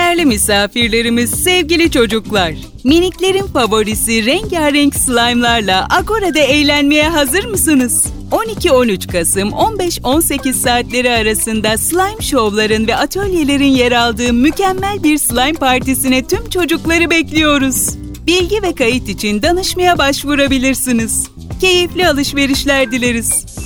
Değerli misafirlerimiz, sevgili çocuklar, miniklerin favorisi rengarenk slime'larla Agora'da eğlenmeye hazır mısınız? 12-13 Kasım 15-18 saatleri arasında slime şovların ve atölyelerin yer aldığı mükemmel bir slime partisine tüm çocukları bekliyoruz. Bilgi ve kayıt için danışmaya başvurabilirsiniz. Keyifli alışverişler dileriz.